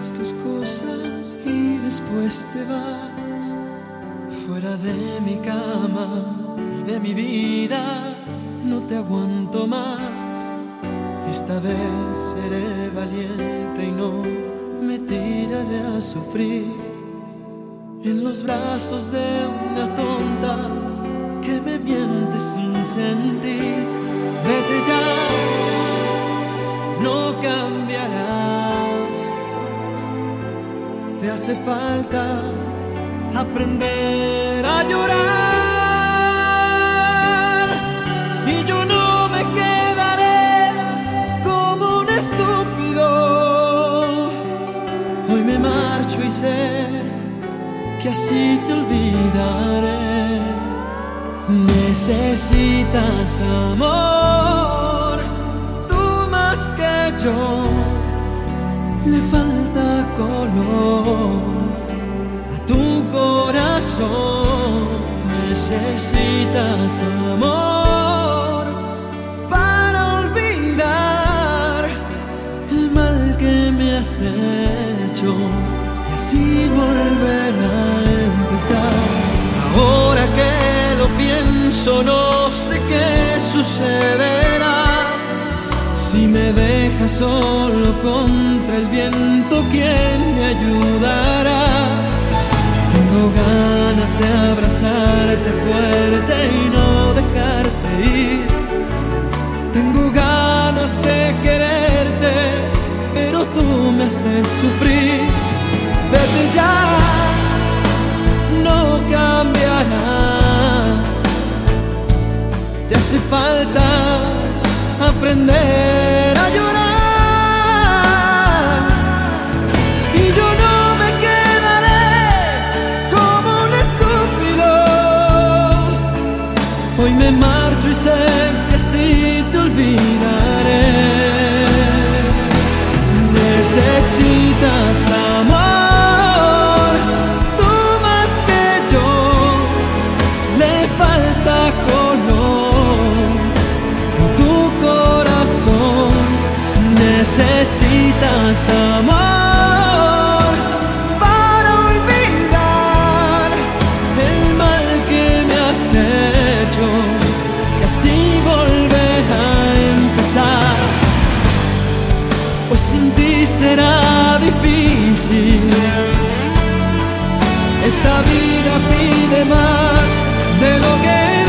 tus cosas y después te vas fuera de mi cama y de mi vida. No te aguanto más. Esta vez seré valiente y no me tiraré a sufrir en los brazos de una tonta que me miente sin sentir. Vete ya, no cambiarás. Te hace falta aprender a llorar, y yo no me quedaré como un estúpido. Hoy me marcho y sé que así te olvidaré. Necesitas amor, tú más que yo. Le falta color a tu corazón. Necesitas amor para olvidar el mal que me has hecho y así volver a empezar. Ahora que lo pienso, no sé qué sucederá. Si me dejas solo contra el viento, ¿quién me ayudará? Tengo ganas de abrazarte fuerte y no dejarte ir. Tengo ganas de quererte, pero tú me haces sufrir. Vete ya, no cambiarás. Te hace falta aprender a llorar, y yo no me quedaré como un estúpido. Hoy me marcho y sé que así te olvidaré. Necesitas amor, tú más que yo. Le falta color a tu corazón. Necesitas amor para olvidar el mal que me has hecho y así volver a empezar. Pues sin ti será difícil. Esta vida pide más de lo que